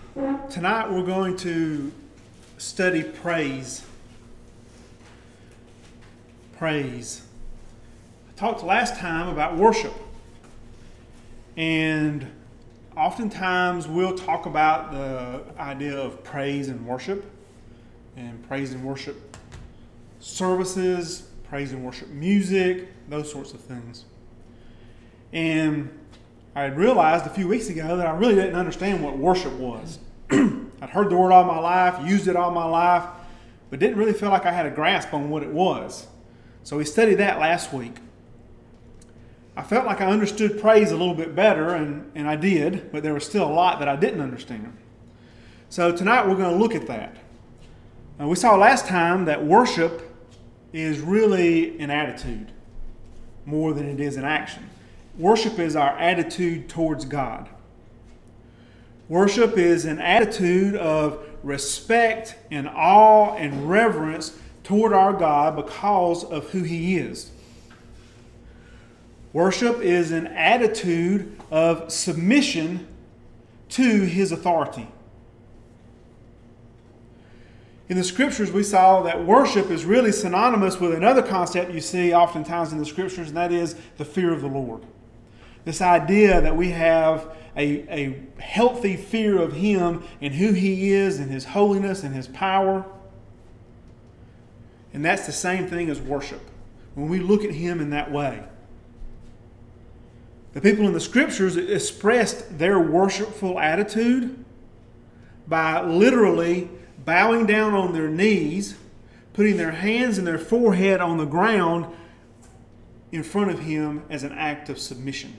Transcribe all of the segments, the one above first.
Tonight we're going to study praise. Praise. I talked last time about worship. And oftentimes we'll talk about the idea of praise and worship services, praise and worship music, those sorts of things. And I had realized a few weeks ago that I really didn't understand what worship was. I'd heard the word all my life, used it all my life, but didn't really feel like I had a grasp on what it was. So we studied that last week. I felt like I understood praise a little bit better, and I did, but there was still a lot that I didn't understand. So tonight we're going to look at that. We saw last time that worship is really an attitude more than it is an action. Worship is our attitude towards God. Worship is an attitude of respect and awe and reverence toward our God because of who He is. Worship is an attitude of submission to His authority. In the Scriptures, we saw that worship is really synonymous with another concept you see oftentimes in the Scriptures, and that is the fear of the Lord. This idea that we have a healthy fear of Him and who He is and His holiness and His power. And that's the same thing as worship, when we look at Him in that way. The people in the Scriptures expressed their worshipful attitude by literally bowing down on their knees, putting their hands and their forehead on the ground in front of Him as an act of submission.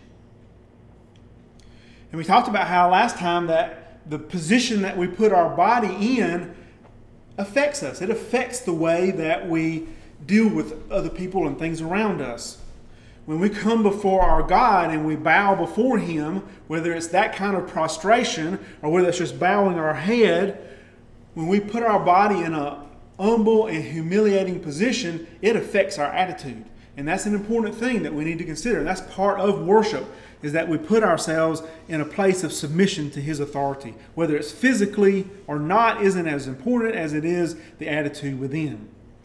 And we talked about how last time that the position that we put our body in affects us. It affects the way that we deal with other people and things around us. When we come before our God and we bow before Him, whether it's that kind of prostration or whether it's just bowing our head, when we put our body in a humble and humiliating position, it affects our attitude. And that's an important thing that we need to consider. And that's part of worship, is that we put ourselves in a place of submission to His authority. Whether it's physically or not isn't as important as it is the attitude within.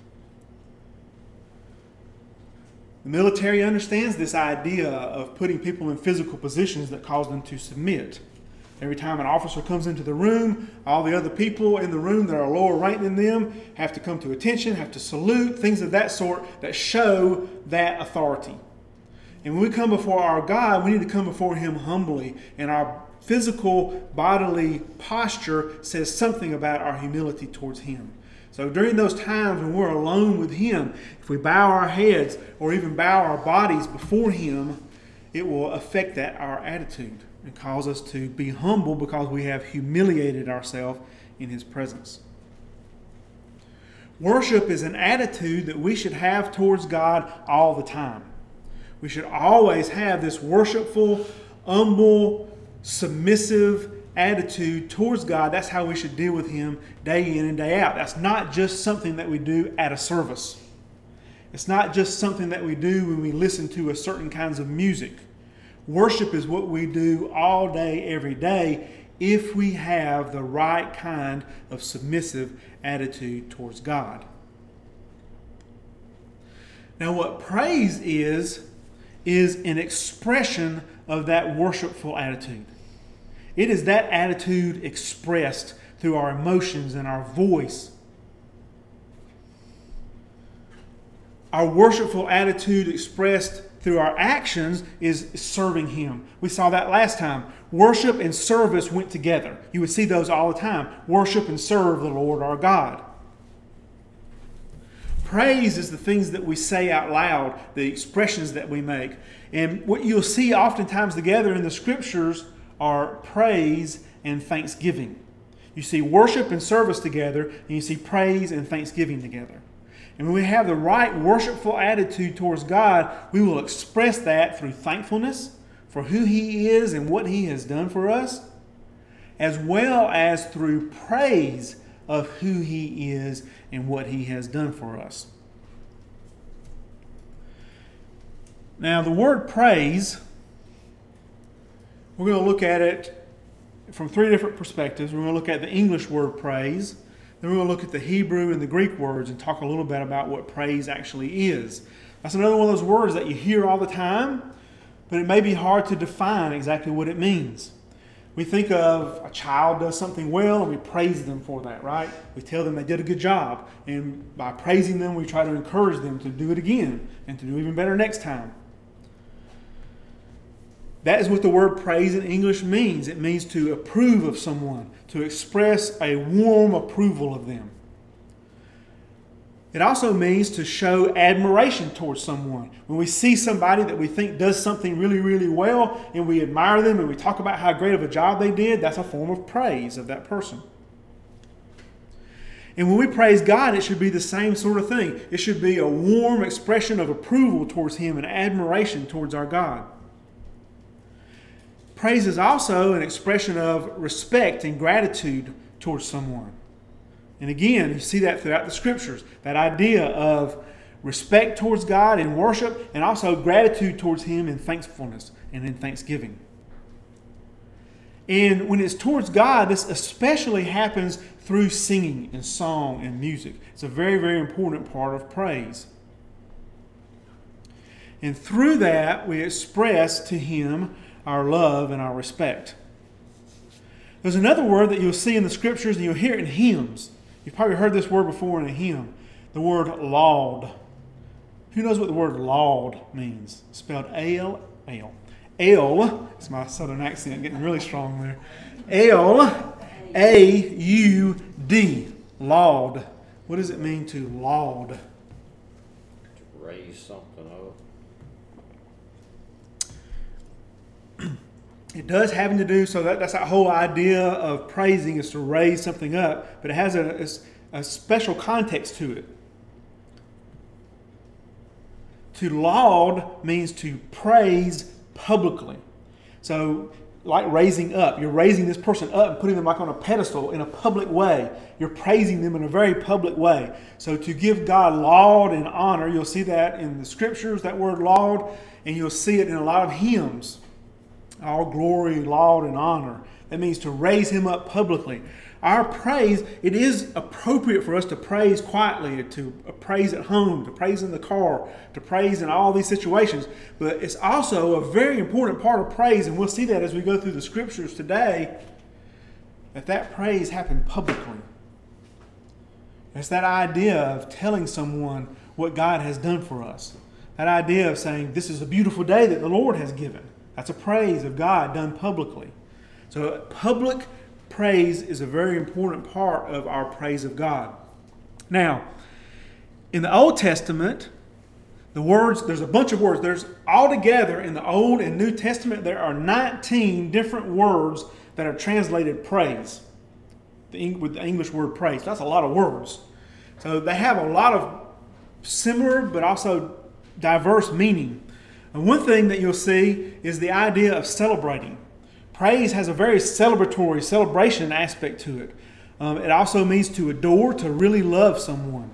The military understands this idea of putting people in physical positions that cause them to submit. Every time an officer comes into the room, all the other people in the room that are lower ranked than them have to come to attention, have to salute, things of that sort that show that authority. And when we come before our God, we need to come before Him humbly. And our physical bodily posture says something about our humility towards Him. So during those times when we're alone with Him, if we bow our heads or even bow our bodies before Him, it will affect our attitude and cause us to be humble because we have humiliated ourselves in His presence. Worship is an attitude that we should have towards God all the time. We should always have this worshipful, humble, submissive attitude towards God. That's how we should deal with Him day in and day out. That's not just something that we do at a service. It's not just something that we do when we listen to a certain kinds of music. Worship is what we do all day, every day, if we have the right kind of submissive attitude towards God. Now, what praise is an expression of that worshipful attitude. It is that attitude expressed through our emotions and our voice. Our worshipful attitude expressed through our actions is serving Him. We saw that last time. Worship and service went together. You would see those all the time. Worship and serve the Lord our God. Praise is the things that we say out loud, the expressions that we make. And what you'll see oftentimes together in the Scriptures are praise and thanksgiving. You see worship and service together, and you see praise and thanksgiving together. And when we have the right worshipful attitude towards God, we will express that through thankfulness for who He is and what He has done for us, as well as through praise of who He is and what He has done for us. Now, the word praise, we're going to look at it from three different perspectives. We're going to look at the English word praise. Then we're going to look at the Hebrew and the Greek words and talk a little bit about what praise actually is. That's another one of those words that you hear all the time, but it may be hard to define exactly what it means. We think of a child does something well and we praise them for that, right? We tell them they did a good job. And by praising them, we try to encourage them to do it again and to do even better next time. That is what the word praise in English means. It means to approve of someone, to express a warm approval of them. It also means to show admiration towards someone. When we see somebody that we think does something really, really well and we admire them and we talk about how great of a job they did, that's a form of praise of that person. And when we praise God, it should be the same sort of thing. It should be a warm expression of approval towards Him and admiration towards our God. Praise is also an expression of respect and gratitude towards someone. And again, you see that throughout the Scriptures, that idea of respect towards God in worship and also gratitude towards Him in thankfulness and in thanksgiving. And when it's towards God, this especially happens through singing and song and music. It's a very, very important part of praise. And through that, we express to Him our love and our respect. There's another word that you'll see in the Scriptures and you'll hear it in hymns. You've probably heard this word before in a hymn. The word laud. Who knows what the word laud means? Spelled A-L-L. L, it's my southern accent getting really strong there. L-A-U-D. Laud. What does it mean to laud? To raise something up. It does having to do, so that's that whole idea of praising is to raise something up, but it has a special context to it. To laud means to praise publicly. So, like raising up, you're raising this person up and putting them like on a pedestal in a public way. You're praising them in a very public way. So to give God laud and honor, you'll see that in the Scriptures, that word laud, and you'll see it in a lot of hymns. All glory, laud, and honor. That means to raise Him up publicly. Our praise, it is appropriate for us to praise quietly, to praise at home, to praise in the car, to praise in all these situations. But it's also a very important part of praise, and we'll see that as we go through the Scriptures today, that praise happened publicly. It's that idea of telling someone what God has done for us. That idea of saying, this is a beautiful day that the Lord has given. That's a praise of God done publicly. So public praise is a very important part of our praise of God. Now, in the Old Testament, the words, there's a bunch of words. There's altogether in the Old and New Testament, there are 19 different words that are translated praise. With the English word praise. That's a lot of words. So they have a lot of similar but also diverse meaning. And one thing that you'll see is the idea of celebrating. Praise has a very celebratory, celebration aspect to it. It also means to adore, to really love someone.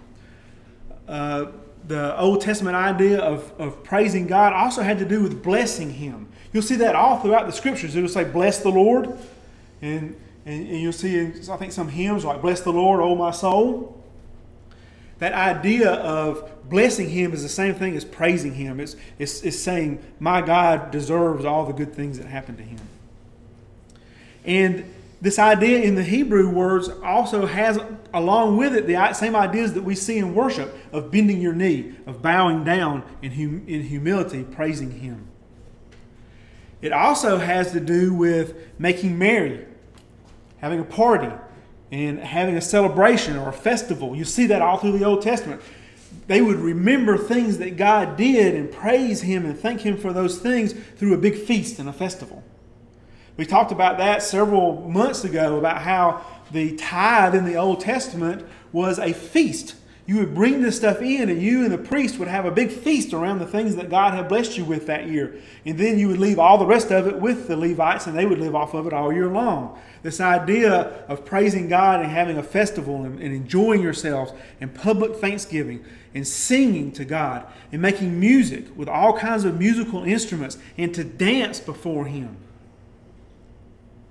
The Old Testament idea of praising God also had to do with blessing Him. You'll see that all throughout the Scriptures. It'll say, bless the Lord. And you'll see in, I think, some hymns like, bless the Lord, O my soul. That idea of blessing Him is the same thing as praising Him. It's saying, my God deserves all the good things that happen to Him. And this idea in the Hebrew words also has, along with it, the same ideas that we see in worship of bending your knee, of bowing down in humility, praising Him. It also has to do with making merry, having a party, and having a celebration or a festival. You see that all through the Old Testament. They would remember things that God did and praise Him and thank Him for those things through a big feast and a festival. We talked about that several months ago, about how the tithe in the Old Testament was a feast. You would bring this stuff in and you and the priest would have a big feast around the things that God had blessed you with that year. And then you would leave all the rest of it with the Levites and they would live off of it all year long. This idea of praising God and having a festival and enjoying yourselves and public thanksgiving and singing to God and making music with all kinds of musical instruments and to dance before Him.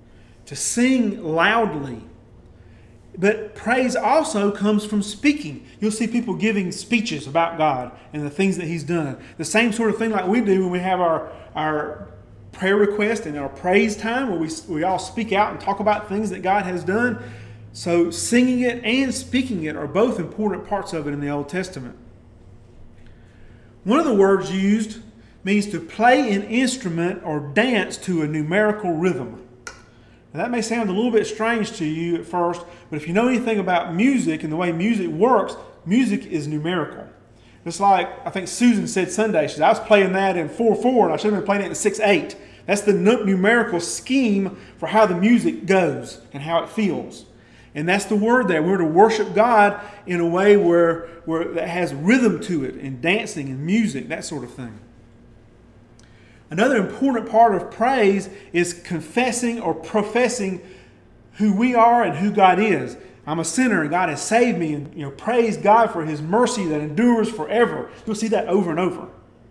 to sing loudly. But praise also comes from speaking. You'll see people giving speeches about God and the things that He's done. The same sort of thing like we do when we have our prayer request and our praise time, where we all speak out and talk about things that God has done. So singing it and speaking it are both important parts of it in the Old Testament. One of the words used means to play an instrument or dance to a numerical rhythm. Now, that may sound a little bit strange to you at first, but if you know anything about music and the way music works, music is numerical. Just like, I think Susan said Sunday, she said, I was playing that in 4/4 and I should have been playing it in 6/8. That's the numerical scheme for how the music goes and how it feels. And that's the word there. We're to worship God in a way where that has rhythm to it, and dancing and music, that sort of thing. Another important part of praise is confessing or professing who we are and who God is. I'm a sinner and God has saved me, and praise God for His mercy that endures forever. You'll see that over and over.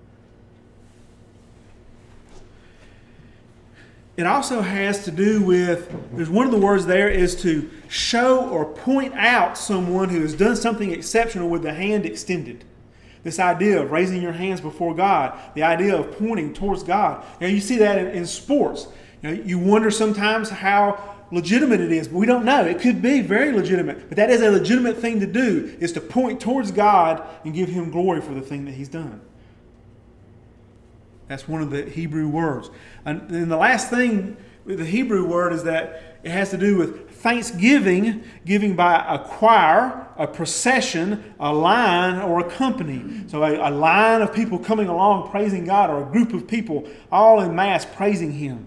It also has to do with, there's one of the words there is to show or point out someone who has done something exceptional with the hand extended. This idea of raising your hands before God, the idea of pointing towards God. Now you see that in sports. You wonder sometimes how legitimate it is, but we don't know. It could be very legitimate, but that is a legitimate thing to do, is to point towards God and give Him glory for the thing that He's done. That's one of the Hebrew words. And then the last thing with the Hebrew word is that it has to do with thanksgiving, giving by a choir, a procession, a line, or a company. So a line of people coming along praising God, or a group of people all in mass praising Him.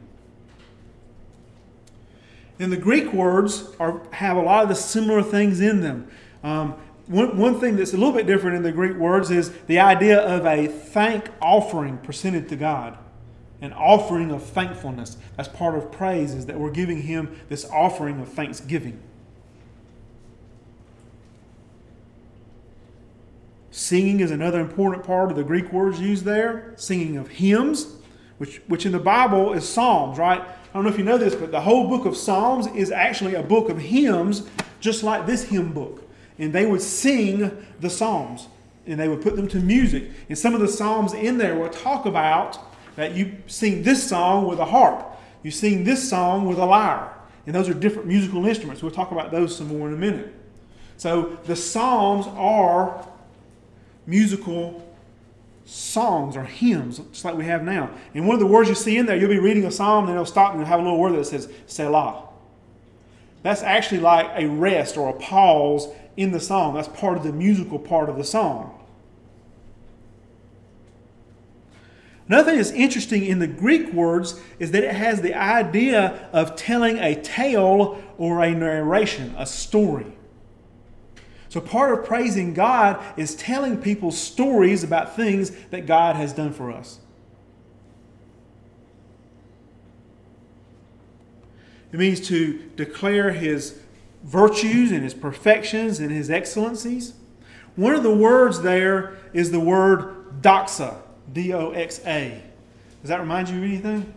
And the Greek words have a lot of the similar things in them. One thing that's a little bit different in the Greek words is the idea of a thank offering presented to God. An offering of thankfulness. That's part of praise, is that we're giving Him this offering of thanksgiving. Singing is another important part of the Greek words used there. Singing of hymns, which in the Bible is Psalms, right? I don't know if you know this, but the whole book of Psalms is actually a book of hymns, just like this hymn book. And they would sing the Psalms, and they would put them to music. And some of the Psalms in there will talk about that you sing this song with a harp. You sing this song with a lyre. And those are different musical instruments. We'll talk about those some more in a minute. So the Psalms are musical songs or hymns, just like we have now. And one of the words you see in there, you'll be reading a psalm, and it'll stop and it'll have a little word that says Selah. That's actually like a rest or a pause in the song. That's part of the musical part of the song. Another thing that's interesting in the Greek words is that it has the idea of telling a tale or a narration, a story. So part of praising God is telling people stories about things that God has done for us. It means to declare His virtues and His perfections and His excellencies. One of the words there is the word doxa. D-O-X-A. Does that remind you of anything?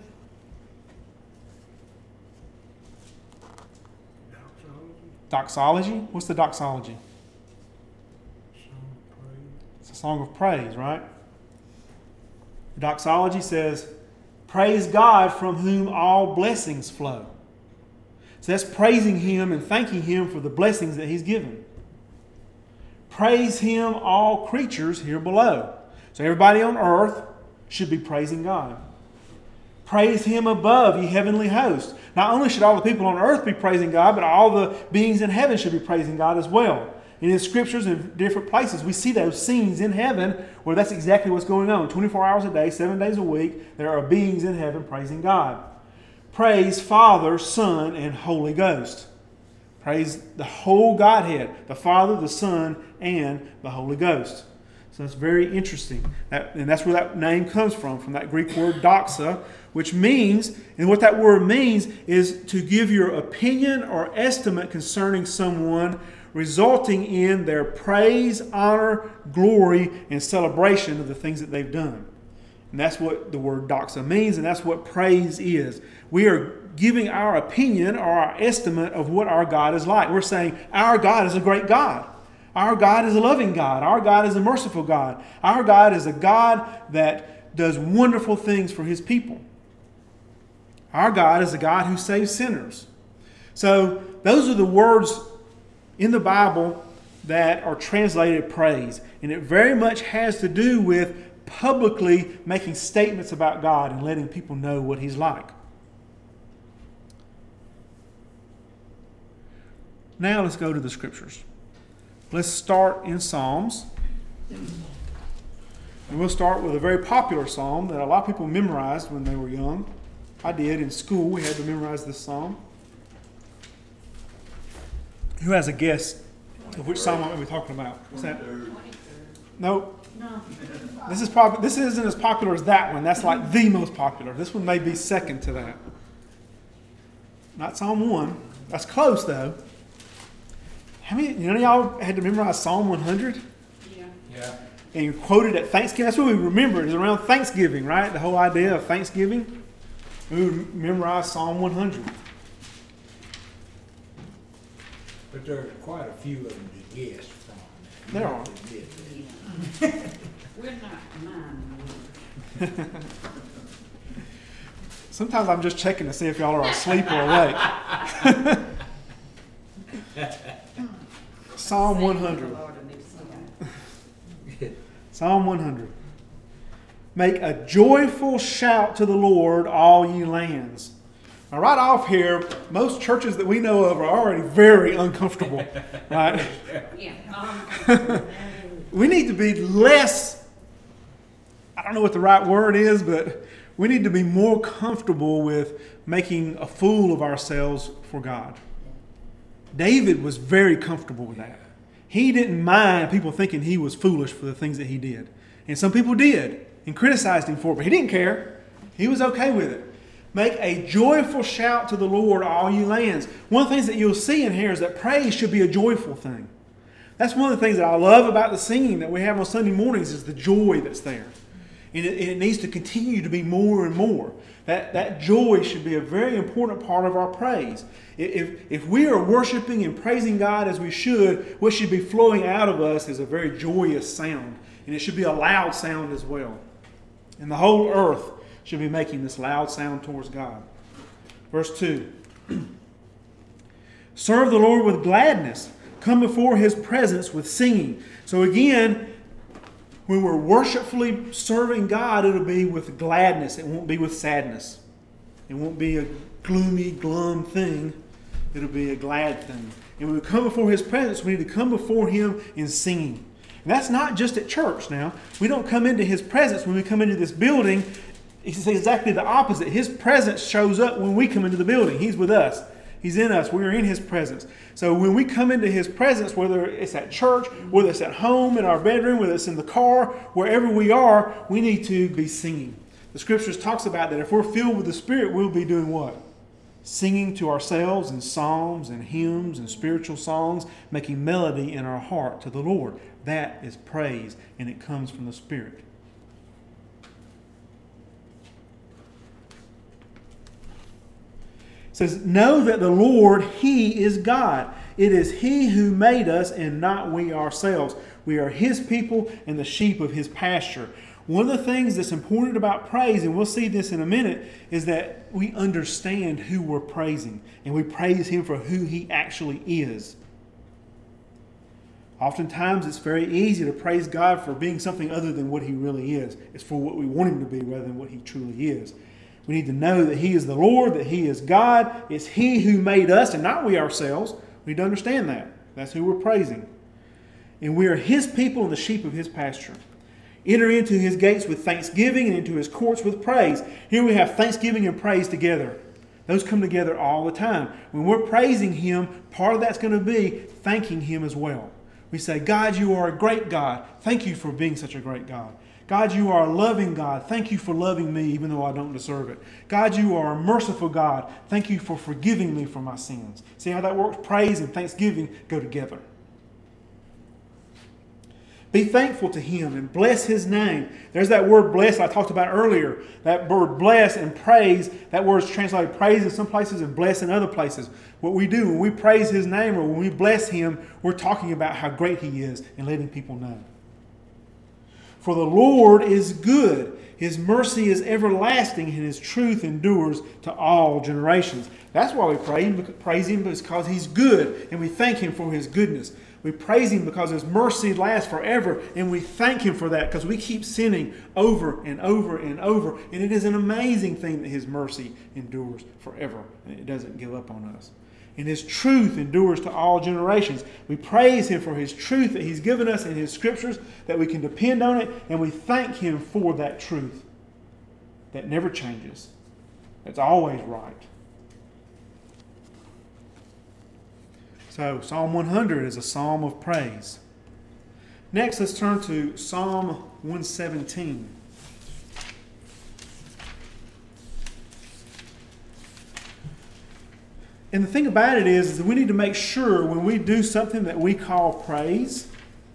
Doxology? What's the doxology? It's a song of praise, right? The doxology says, praise God from whom all blessings flow. So that's praising Him and thanking Him for the blessings that He's given. Praise Him, all creatures here below. So everybody on earth should be praising God. Praise Him above, ye heavenly hosts. Not only should all the people on earth be praising God, but all the beings in heaven should be praising God as well. And in Scriptures and different places, we see those scenes in heaven where that's exactly what's going on. 24 hours a day, 7 days a week, there are beings in heaven praising God. Praise Father, Son, and Holy Ghost. Praise the whole Godhead, the Father, the Son, and the Holy Ghost. So that's very interesting. And that's where that name comes from that Greek word doxa, which means, and what that word means is to give your opinion or estimate concerning someone, resulting in their praise, honor, glory, and celebration of the things that they've done. And that's what the word doxa means, and that's what praise is. We are giving our opinion or our estimate of what our God is like. We're saying our God is a great God. Our God is a loving God. Our God is a merciful God. Our God is a God that does wonderful things for His people. Our God is a God who saves sinners. So those are the words in the Bible that are translated praise. And it very much has to do with publicly making statements about God and letting people know what He's like. Now let's go to the Scriptures. Let's start in Psalms. And we'll start with a very popular psalm that a lot of people memorized when they were young. I did in school. We had to memorize this psalm. Who has a guess of which psalm I'm going to be talking about? What's that? No. This isn't as popular as that one. That's like the most popular. This one may be second to that. Not Psalm 1. That's close though. How many? None of y'all had to memorize Psalm 100? Yeah. And you quoted at Thanksgiving. That's what we remember. It's around Thanksgiving, right? The whole idea of Thanksgiving. We would memorize Psalm 100. But there are quite a few of them to guess from. There are. We're not none. Sometimes I'm just checking to see if y'all are asleep or awake. Psalm 100. Psalm 100. Make a joyful shout to the Lord, all ye lands. Now, right off here, most churches that we know of are already very uncomfortable, right? Yeah. We need to be less, I don't know what the right word is, but we need to be more comfortable with making a fool of ourselves for God. David was very comfortable with that. He didn't mind people thinking he was foolish for the things that he did. And some people did and criticized him for it, but he didn't care. He was okay with it. Make a joyful shout to the Lord, all you lands. One of the things that you'll see in here is that praise should be a joyful thing. That's one of the things that I love about the singing that we have on Sunday mornings is the joy that's there. And it needs to continue to be more and more. That joy should be a very important part of our praise. If we are worshiping and praising God as we should, what should be flowing out of us is a very joyous sound. And it should be a loud sound as well. And the whole earth should be making this loud sound towards God. Verse 2. Serve the Lord with gladness. Come before His presence with singing. So again, when we're worshipfully serving God, it'll be with gladness. It won't be with sadness. It won't be a gloomy, glum thing. It'll be a glad thing. And when we come before His presence, we need to come before Him in singing. And that's not just at church now. We don't come into His presence when we come into this building. It's exactly the opposite. His presence shows up when we come into the building. He's with us. He's in us. We're in His presence. So when we come into His presence, whether it's at church, whether it's at home, in our bedroom, whether it's in the car, wherever we are, we need to be singing. The Scriptures talks about that if we're filled with the Spirit, we'll be doing what? Singing to ourselves in psalms and hymns and spiritual songs, making melody in our heart to the Lord. That is praise, and it comes from the Spirit. It says, know that the Lord, He is God. It is He who made us and not we ourselves. We are His people and the sheep of His pasture. One of the things that's important about praise, and we'll see this in a minute, is that we understand who we're praising. And we praise Him for who He actually is. Oftentimes it's very easy to praise God for being something other than what He really is. It's for what we want Him to be rather than what He truly is. We need to know that He is the Lord, that He is God. It's He who made us and not we ourselves. We need to understand that. That's who we're praising. And we are His people and the sheep of His pasture. Enter into His gates with thanksgiving and into His courts with praise. Here we have thanksgiving and praise together. Those come together all the time. When we're praising Him, part of that's going to be thanking Him as well. We say, God, you are a great God. Thank you for being such a great God. God, you are a loving God. Thank you for loving me even though I don't deserve it. God, you are a merciful God. Thank you for forgiving me for my sins. See how that works? Praise and thanksgiving go together. Be thankful to Him and bless His name. There's that word bless I talked about earlier. That word bless and praise, that word is translated praise in some places and bless in other places. What we do when we praise His name or when we bless Him, we're talking about how great He is and letting people know. For the Lord is good. His mercy is everlasting and His truth endures to all generations. That's why we praise Him because He's good and we thank Him for His goodness. We praise Him because His mercy lasts forever, and we thank Him for that because we keep sinning over and over and over. And it is an amazing thing that His mercy endures forever, and it doesn't give up on us. And His truth endures to all generations. We praise Him for His truth that He's given us in His Scriptures, that we can depend on it, and we thank Him for that truth that never changes, that's always right. So Psalm 100 is a psalm of praise. Next, let's turn to Psalm 117. And the thing about it is that we need to make sure when we do something that we call praise,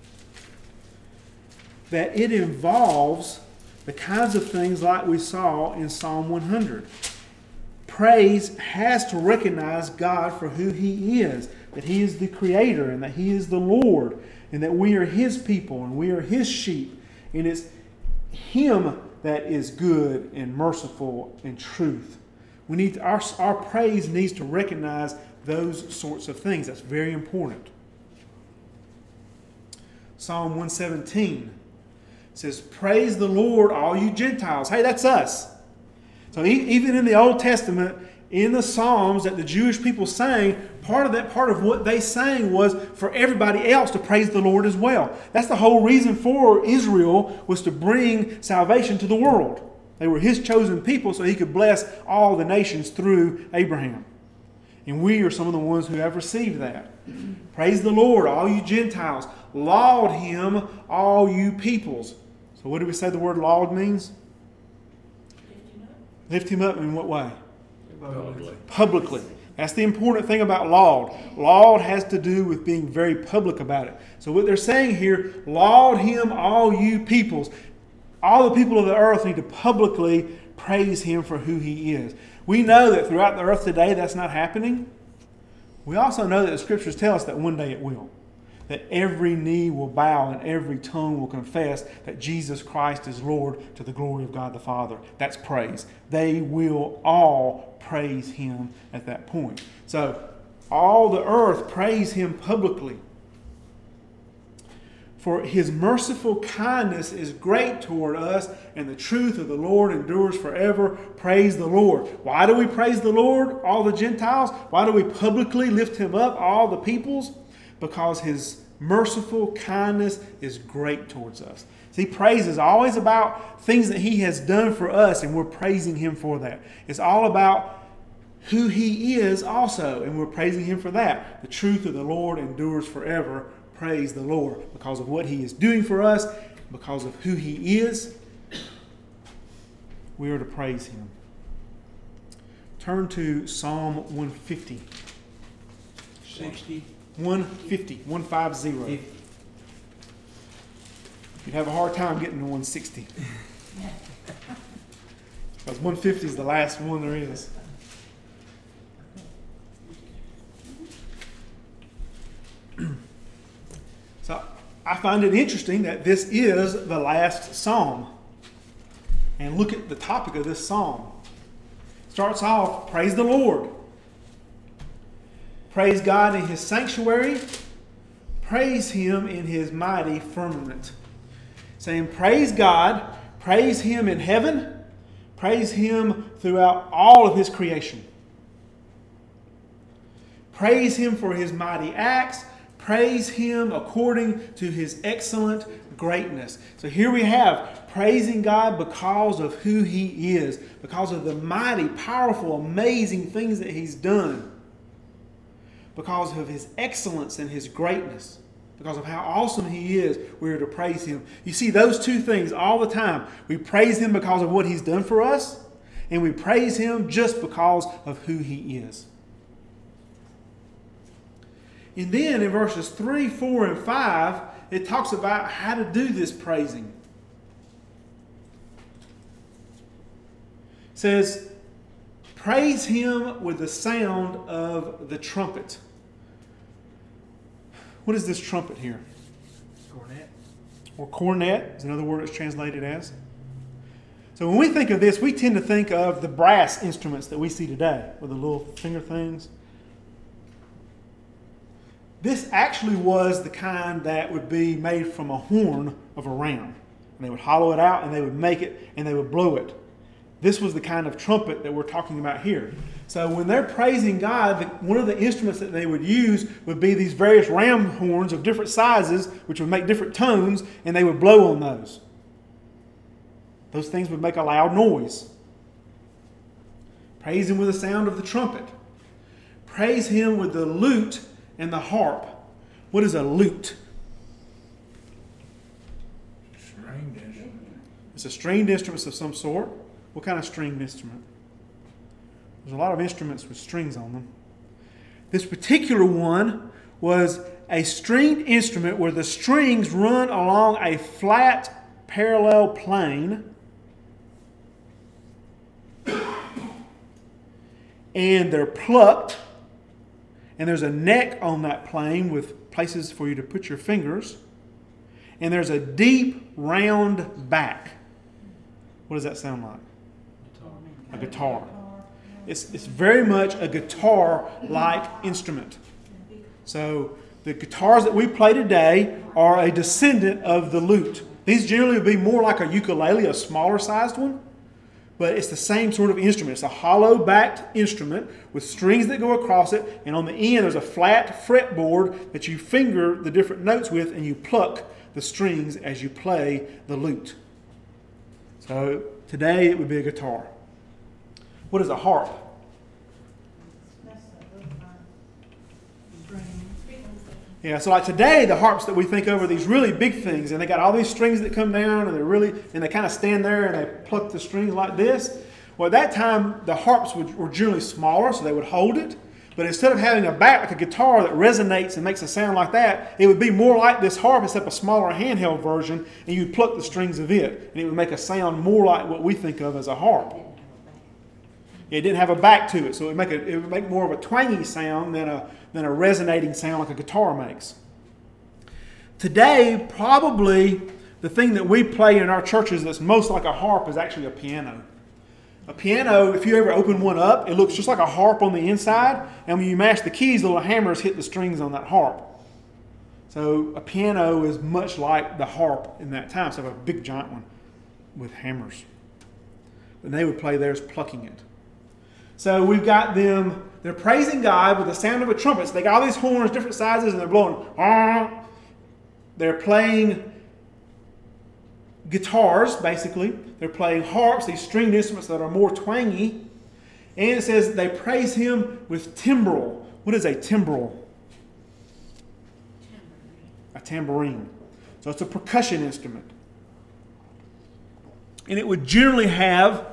that it involves the kinds of things like we saw in Psalm 100. Praise has to recognize God for who He is, that He is the Creator and that He is the Lord and that we are His people and we are His sheep. And it's Him that is good and merciful and truth. We need our praise needs to recognize those sorts of things. That's very important. Psalm 117 says, "Praise the Lord, all you Gentiles." Hey, that's us. So even in the Old Testament, in the Psalms that the Jewish people sang, part of what they sang was for everybody else to praise the Lord as well. That's the whole reason for Israel, was to bring salvation to the world. They were His chosen people so He could bless all the nations through Abraham. And we are some of the ones who have received that. Praise the Lord, all you Gentiles. Laud Him, all you peoples. So what do we say the word laud means? Lift Him up in what way? Publicly. That's the important thing about laud. Laud has to do with being very public about it. So what they're saying here, laud Him, all you peoples. All the people of the earth need to publicly praise Him for who He is. We know that throughout the earth today that's not happening. We also know that the Scriptures tell us that one day it will. That every knee will bow and every tongue will confess that Jesus Christ is Lord to the glory of God the Father. That's praise. They will all praise Him at that point. So all the earth praise Him publicly. For His merciful kindness is great toward us, and the truth of the Lord endures forever. Praise the Lord. Why do we praise the Lord, all the Gentiles? Why do we publicly lift Him up, all the peoples? Because His merciful kindness is great towards us. See, praise is always about things that He has done for us, and we're praising Him for that. It's all about who He is also, and we're praising Him for that. The truth of the Lord endures forever. Praise the Lord because of what He is doing for us, because of who He is. We are to praise Him. Turn to Psalm 150. 60. 150. 150. You'd have a hard time getting to 160. Because 150 is the last one there is. So I find it interesting that this is the last psalm. And look at the topic of this psalm. It starts off, praise the Lord. Praise God in His sanctuary. Praise Him in His mighty firmament. Saying, praise God, praise Him in heaven, praise Him throughout all of His creation. Praise Him for His mighty acts. Praise Him according to His excellent greatness. So here we have praising God because of who He is, because of the mighty, powerful, amazing things that He's done, because of His excellence and His greatness, because of how awesome He is. We're to praise Him. You see those two things all the time. We praise Him because of what He's done for us, and we praise Him just because of who He is. And then in verses 3, 4, and 5, it talks about how to do this praising. It says, praise him with the sound of the trumpet. What is this trumpet here? Cornet. Or cornet is another word it's translated as. So when we think of this, we tend to think of the brass instruments that we see today, with the little finger things. This actually was the kind that would be made from a horn of a ram. And they would hollow it out and they would make it and they would blow it. This was the kind of trumpet that we're talking about here. So when they're praising God, one of the instruments that they would use would be these various ram horns of different sizes, which would make different tones, and they would blow on those. Those things would make a loud noise. Praise him with the sound of the trumpet. Praise him with the lute and the harp. What is a lute? Stringed instrument. It's a stringed instrument of some sort. What kind of stringed instrument? There's a lot of instruments with strings on them. This particular one was a stringed instrument where the strings run along a flat, parallel plane, and they're plucked, and there's a neck on that plane with places for you to put your fingers, and there's a deep, round back. What does that sound like? A guitar. It's very much a guitar-like instrument. So the guitars that we play today are a descendant of the lute. These generally would be more like a ukulele, a smaller sized one, but it's the same sort of instrument. It's a hollow-backed instrument with strings that go across it, and on the end there's a flat fretboard that you finger the different notes with, and you pluck the strings as you play the lute. So today it would be a guitar. What is a harp? Yeah, so like today, the harps that we think of are these really big things, and they got all these strings that come down, and they kind of stand there and they pluck the strings like this. Well, at that time, the harps were generally smaller, so they would hold it. But instead of having a back like a guitar that resonates and makes a sound like that, it would be more like this harp, except a smaller handheld version, and you'd pluck the strings of it, and it would make a sound more like what we think of as a harp. It didn't have a back to it, so it would make more of a twangy sound than a resonating sound like a guitar makes. Today, probably the thing that we play in our churches that's most like a harp is actually a piano. A piano, if you ever open one up, it looks just like a harp on the inside, and when you mash the keys, the little hammers hit the strings on that harp. So a piano is much like the harp in that time, so a big giant one with hammers. And they would play theirs plucking it. So we've got them, they're praising God with the sound of a trumpet. So they got all these horns, different sizes, and they're blowing. They're playing guitars, basically. They're playing harps, these stringed instruments that are more twangy. And it says they praise him with timbrel. What is a timbrel? A tambourine. So it's a percussion instrument. And it would generally have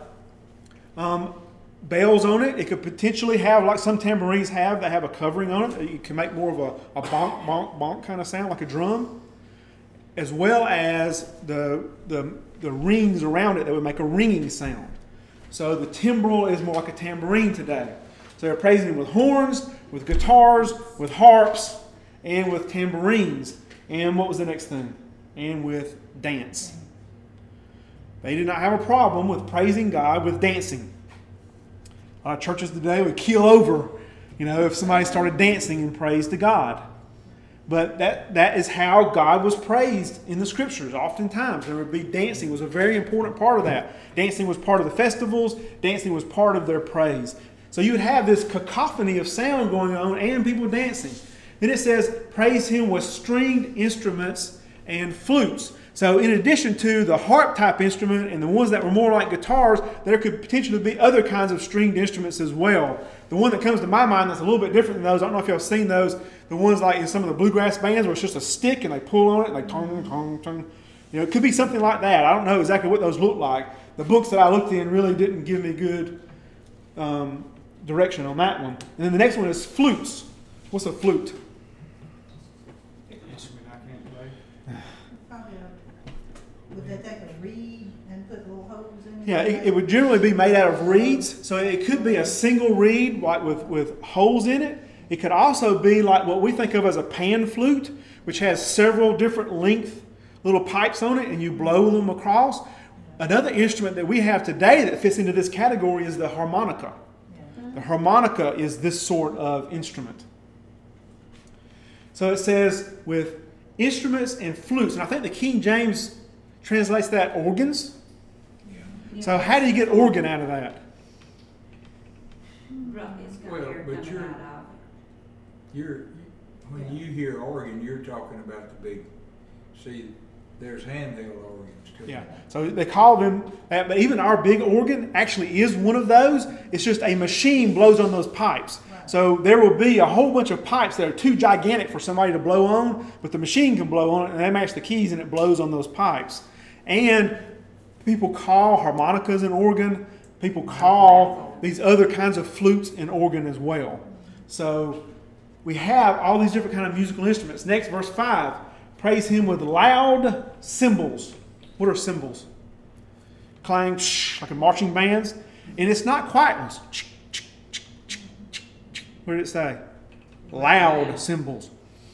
bells on it. It could potentially have, like some tambourines have, they have a covering on it. You can make more of a bonk, bonk, bonk kind of sound, like a drum, as well as the rings around it that would make a ringing sound. So the timbrel is more like a tambourine today. So they're praising him with horns, with guitars, with harps, and with tambourines. And what was the next thing? And with dance. They did not have a problem with praising God with dancing. A lot of churches today would keel over, if somebody started dancing in praise to God. But that is how God was praised in the Scriptures. Oftentimes there would be dancing was a very important part of that. Dancing was part of the festivals. Dancing was part of their praise. So you would have this cacophony of sound going on and people dancing. Then it says, praise him with stringed instruments and flutes. So in addition to the harp type instrument and the ones that were more like guitars, there could potentially be other kinds of stringed instruments as well. The one that comes to my mind that's a little bit different than those, I don't know if y'all have seen those, the ones like in some of the bluegrass bands where it's just a stick and they pull on it and they tong, tong, tong. It could be something like that. I don't know exactly what those look like. The books that I looked in really didn't give me good direction on that one. And then the next one is flutes. What's a flute? Yeah, it would generally be made out of reeds. So it could be a single reed like with holes in it. It could also be like what we think of as a pan flute, which has several different length little pipes on it, and you blow them across. Another instrument that we have today that fits into this category is the harmonica. The harmonica is this sort of instrument. So it says with instruments and flutes, and I think the King James translates that organs. So how do you get organ out of that? It's got Well, air but coming you're- out of it. When you hear organ, you're talking about the big, see, there's handheld organs too. Yeah. So they call them that, but even our big organ actually is one of those. It's just a machine blows on those pipes. So there will be a whole bunch of pipes that are too gigantic for somebody to blow on, but the machine can blow on it, and they match the keys, and it blows on those pipes. And people call harmonicas an organ. People call these other kinds of flutes an organ as well. So we have all these different kind of musical instruments. Next, verse 5. Praise him with loud cymbals. What are cymbals? Clang, like in marching bands. And it's not quiet ones. What did it say? Loud cymbals.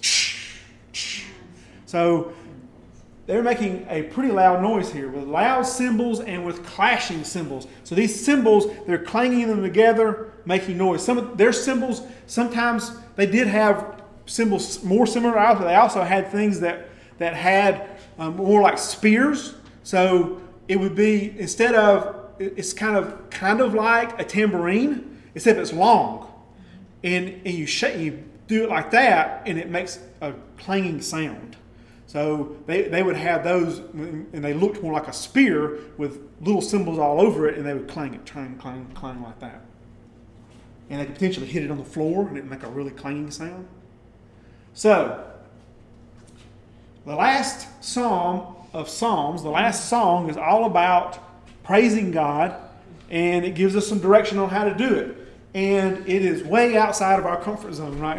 So they're making a pretty loud noise here with loud cymbals and with clashing cymbals. So these cymbals, they're clanging them together, making noise. Some of their cymbals, sometimes they did have cymbals more similar to ours, but they also had things that had more like spears. So it would be, instead of, it's kind of like a tambourine, except it's long. And you do it like that, and it makes a clanging sound. So they would have those, and they looked more like a spear with little cymbals all over it, and they would clang it, clang, clang, clang like that. And they could potentially hit it on the floor, and it would make a really clanging sound. So, the last psalm of Psalms, the last song is all about praising God, and it gives us some direction on how to do it. And it is way outside of our comfort zone, right?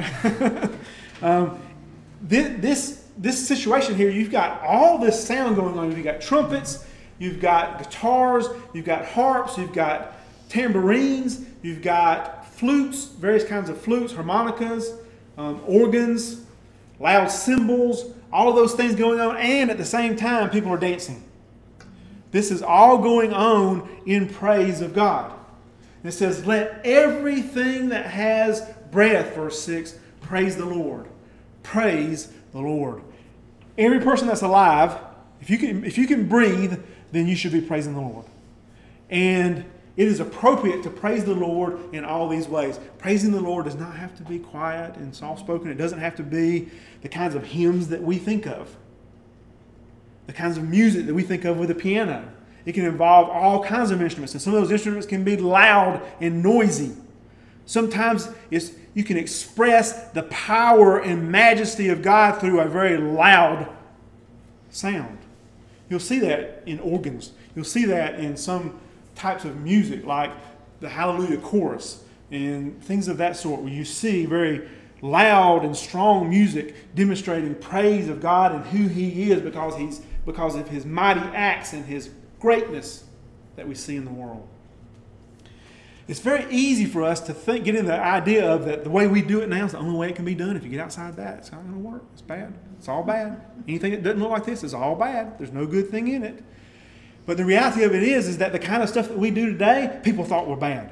This situation here, you've got all this sound going on. You've got trumpets, you've got guitars, you've got harps, you've got tambourines, you've got flutes, various kinds of flutes, harmonicas, organs, loud cymbals, all of those things going on, and at the same time, people are dancing. This is all going on in praise of God. And it says, let everything that has breath, verse 6, praise the Lord. Praise the Lord. Every person that's alive, if you can breathe, then you should be praising the Lord. And it is appropriate to praise the Lord in all these ways. Praising the Lord does not have to be quiet and soft-spoken. It doesn't have to be the kinds of hymns that we think of, the kinds of music that we think of with a piano. It can involve all kinds of instruments, and some of those instruments can be loud and noisy. Sometimes you can express the power and majesty of God through a very loud sound. You'll see that in organs. You'll see that in some types of music, like the Hallelujah chorus and things of that sort, where you see very loud and strong music demonstrating praise of God and who He is because of His mighty acts and His greatness that we see in the world. It's very easy for us to get in the idea of that the way we do it now is the only way it can be done. If you get outside that, it's not going to work. It's bad. It's all bad. Anything that doesn't look like this is all bad. There's no good thing in it. But the reality of it is that the kind of stuff that we do today, people thought were bad.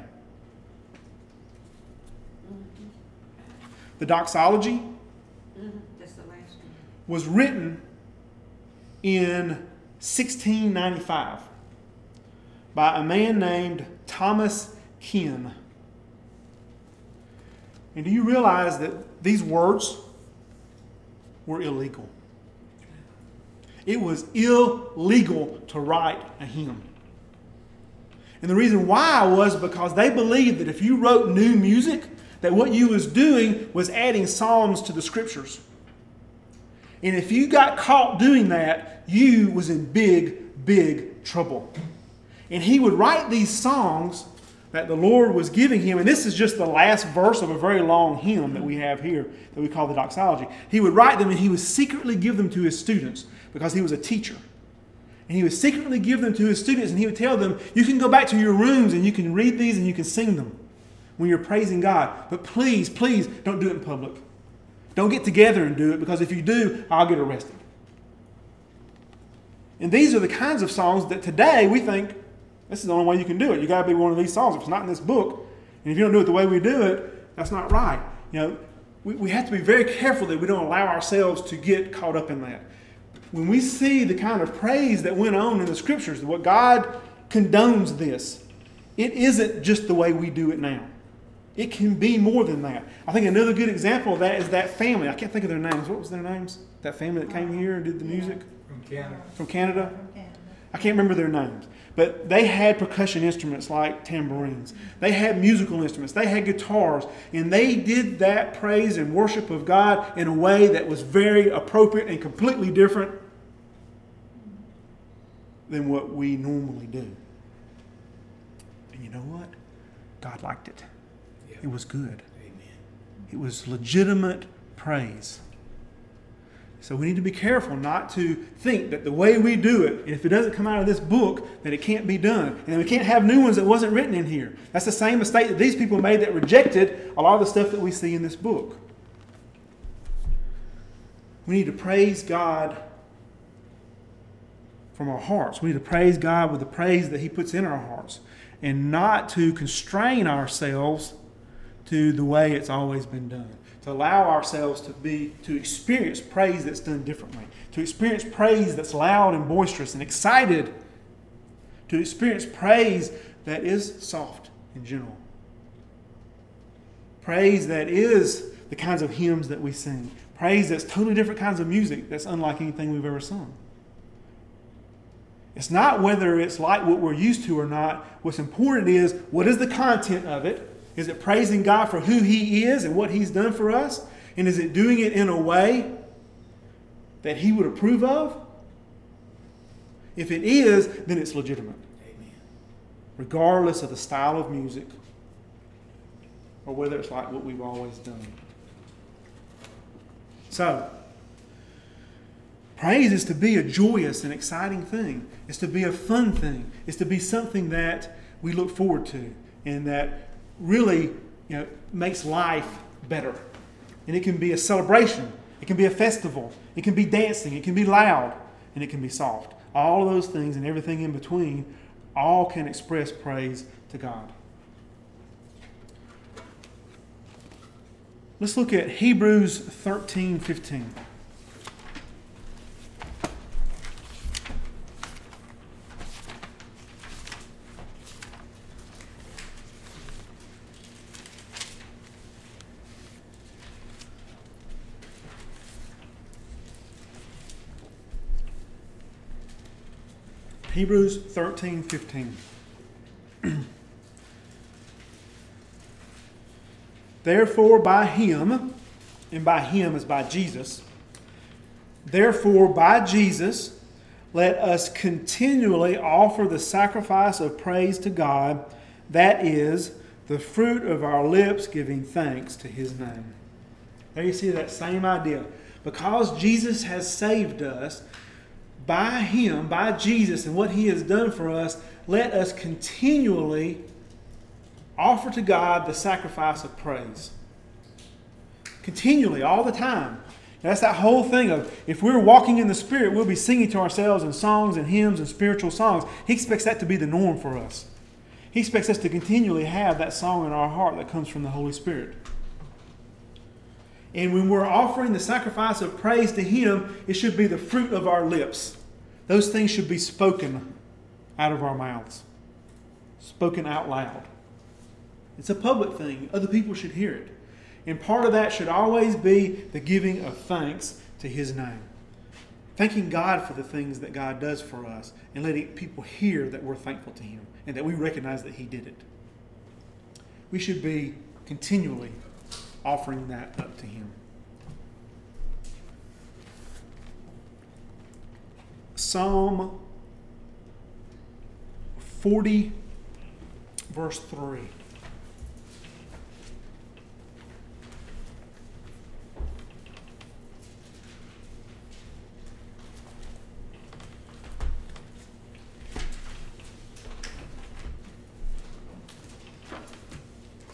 The doxology That's the last one. was written in 1695 by a man named Thomas Ken. And do you realize that these words were illegal? It was illegal to write a hymn. And the reason why was because they believed that if you wrote new music, that what you was doing was adding psalms to the scriptures. And if you got caught doing that, you was in big, big trouble. And he would write these songs that the Lord was giving him. And this is just the last verse of a very long hymn that we have here that we call the doxology. He would write them and he would secretly give them to his students because he was a teacher. And he would secretly give them to his students, and he would tell them, you can go back to your rooms and you can read these and you can sing them when you're praising God. But please, please don't do it in public. Don't get together and do it, because if you do, I'll get arrested. And these are the kinds of songs that today we think, this is the only way you can do it. You got to be one of these songs. If it's not in this book, and if you don't do it the way we do it, that's not right. You know, we have to be very careful that we don't allow ourselves to get caught up in that. When we see the kind of praise that went on in the Scriptures, what God condones this, it isn't just the way we do it now. It can be more than that. I think another good example of that is that family. I can't think of their names. What was their names? That family that came here and did the music? From Canada. From Canada? I can't remember their names. But they had percussion instruments like tambourines. They had musical instruments. They had guitars. And they did that praise and worship of God in a way that was very appropriate and completely different than what we normally do. And you know what? God liked it. Yeah. It was good. Amen. It was legitimate praise. So we need to be careful not to think that the way we do it, if it doesn't come out of this book, that it can't be done. And we can't have new ones that wasn't written in here. That's the same mistake that these people made that rejected a lot of the stuff that we see in this book. We need to praise God from our hearts. We need to praise God with the praise that He puts in our hearts, and not to constrain ourselves to the way it's always been done. To allow ourselves to experience praise that's done differently. To experience praise that's loud and boisterous and excited. To experience praise that is soft and gentle. Praise that is the kinds of hymns that we sing. Praise that's totally different kinds of music that's unlike anything we've ever sung. It's not whether it's like what we're used to or not. What's important is, what is the content of it? Is it praising God for who He is and what He's done for us? And is it doing it in a way that He would approve of? If it is, then it's legitimate. Amen. Regardless of the style of music or whether it's like what we've always done. So, praise is to be a joyous and exciting thing. It's to be a fun thing. It's to be something that we look forward to and that really, makes life better. And it can be a celebration. It can be a festival. It can be dancing. It can be loud. And it can be soft. All of those things and everything in between all can express praise to God. Let's look at Hebrews 13:15. Hebrews 13:15. Therefore by Him, and by Him is by Jesus, therefore by Jesus, let us continually offer the sacrifice of praise to God, that is, the fruit of our lips giving thanks to His name. There you see that same idea. Because Jesus has saved us, by Him, by Jesus, and what He has done for us, let us continually offer to God the sacrifice of praise. Continually, all the time. That's that whole thing of, if we're walking in the Spirit, we'll be singing to ourselves in songs and hymns and spiritual songs. He expects that to be the norm for us. He expects us to continually have that song in our heart that comes from the Holy Spirit. And when we're offering the sacrifice of praise to Him, it should be the fruit of our lips. Those things should be spoken out of our mouths. Spoken out loud. It's a public thing. Other people should hear it. And part of that should always be the giving of thanks to His name. Thanking God for the things that God does for us and letting people hear that we're thankful to Him and that we recognize that He did it. We should be continually offering that up to Him. Psalm 40, verse 3.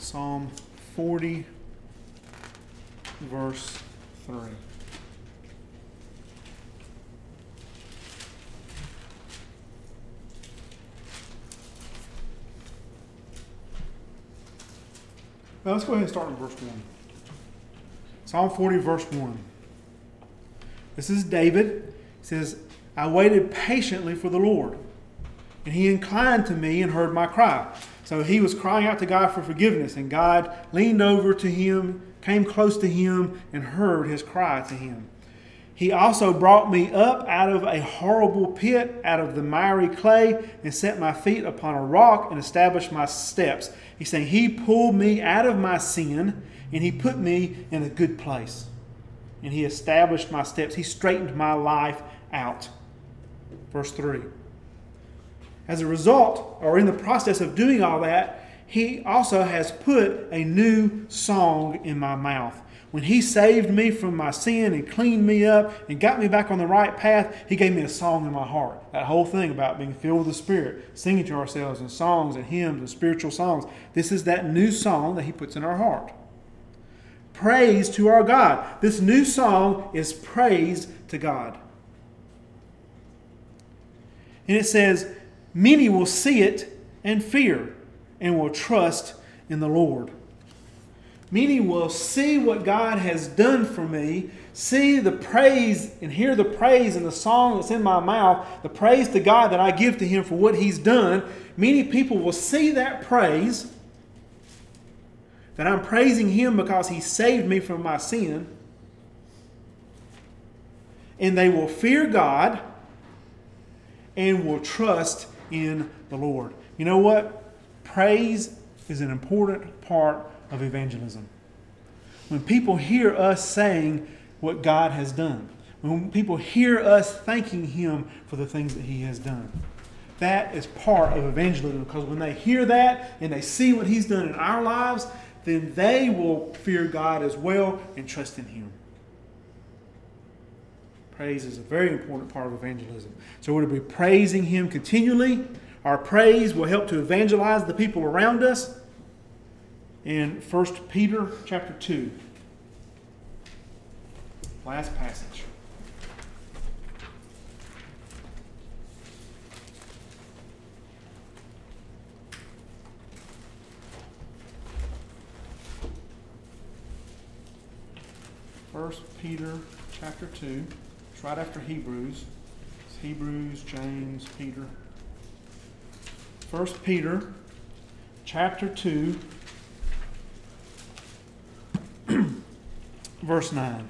Psalm 40, verse 3. Now let's go ahead and start in verse 1. Psalm 40, verse 1. This is David. He says, I waited patiently for the Lord, and he inclined to me and heard my cry. So he was crying out to God for forgiveness, and God leaned over to him, came close to him, and heard his cry to him. He also brought me up out of a horrible pit, out of the miry clay, and set my feet upon a rock and established my steps. He's saying he pulled me out of my sin, and he put me in a good place. And he established my steps. He straightened my life out. Verse 3. As a result, or in the process of doing all that, he also has put a new song in my mouth. When he saved me from my sin and cleaned me up and got me back on the right path, he gave me a song in my heart. That whole thing about being filled with the Spirit, singing to ourselves in songs and hymns and spiritual songs. This is that new song that he puts in our heart. Praise to our God. This new song is praise to God. And it says, many will see it and fear and will trust in the Lord. Many will see what God has done for me, see the praise and hear the praise in the song that's in my mouth, the praise to God that I give to him for what he's done. Many people will see that praise, that I'm praising him because he saved me from my sin, and they will fear God and will trust in the Lord. You know what? Praise is an important part of evangelism. When people hear us saying what God has done, when people hear us thanking him for the things that he has done, that is part of evangelism, because when they hear that and they see what he's done in our lives, then they will fear God as well and trust in him. Praise is a very important part of evangelism. So we're to be praising him continually. Our praise will help to evangelize the people around us. In 1 Peter chapter 2, last passage. First Peter chapter 2. It's right after Hebrews. It's Hebrews, James, Peter. 1 Peter chapter 2. Verse 9.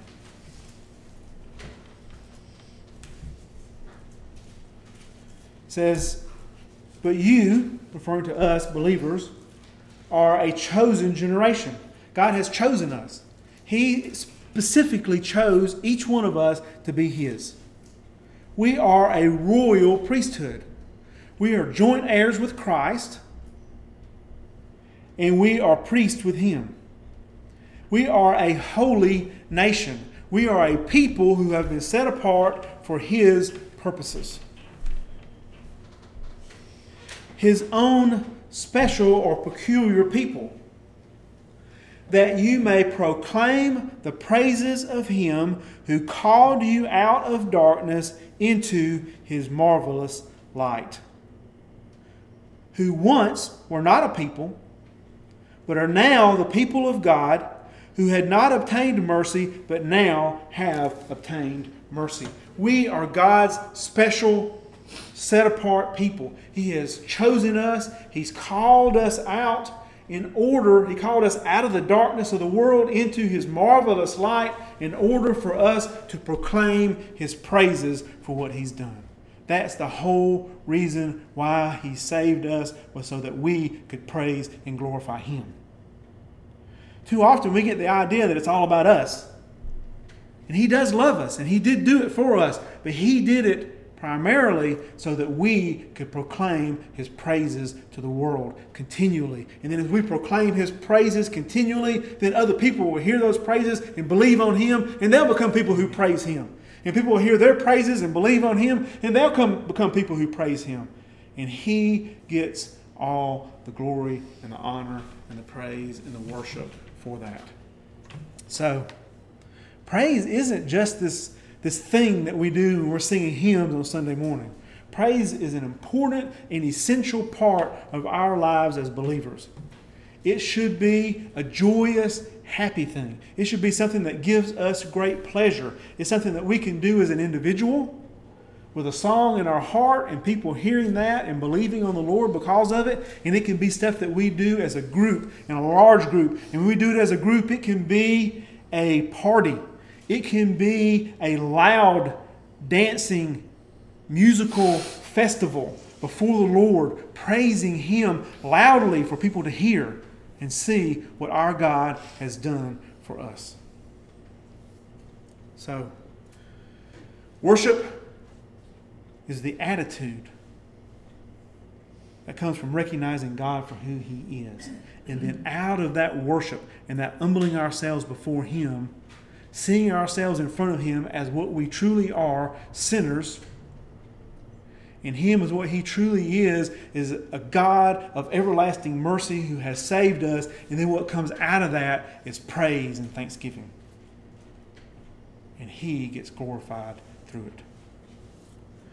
It says, but you, referring to us, believers, are a chosen generation. God has chosen us. He specifically chose each one of us to be his. We are a royal priesthood. We are joint heirs with Christ, and we are priests with him. We are a holy nation. We are a people who have been set apart for his purposes. His own special or peculiar people, that you may proclaim the praises of him who called you out of darkness into his marvelous light. Who once were not a people, but are now the people of God, who had not obtained mercy, but now have obtained mercy. We are God's special, set-apart people. He has chosen us. He's called us out in order, he called us out of the darkness of the world into his marvelous light in order for us to proclaim his praises for what he's done. That's the whole reason why he saved us, was so that we could praise and glorify him. Too often we get the idea that it's all about us. And he does love us, and he did do it for us, but he did it primarily so that we could proclaim his praises to the world continually. And then as we proclaim his praises continually, then other people will hear those praises and believe on him, and they'll become people who praise him. And people will hear their praises and believe on him, and they'll become people who praise him. And he gets all the glory and the honor and the praise and the worship for that. So, praise isn't just this thing that we do when we're singing hymns on Sunday morning. Praise is an important and essential part of our lives as believers. It should be a joyous, happy thing. It should be something that gives us great pleasure. It's something that we can do as an individual with a song in our heart and people hearing that and believing on the Lord because of it. And it can be stuff that we do as a group, in a large group. And when we do it as a group, it can be a party. It can be a loud, dancing, musical festival before the Lord, praising Him loudly for people to hear and see what our God has done for us. So, worship is the attitude that comes from recognizing God for who He is. And then out of that worship and that humbling ourselves before Him, seeing ourselves in front of Him as what we truly are, sinners, and Him as what He truly is a God of everlasting mercy who has saved us. And then what comes out of that is praise and thanksgiving. And He gets glorified through it.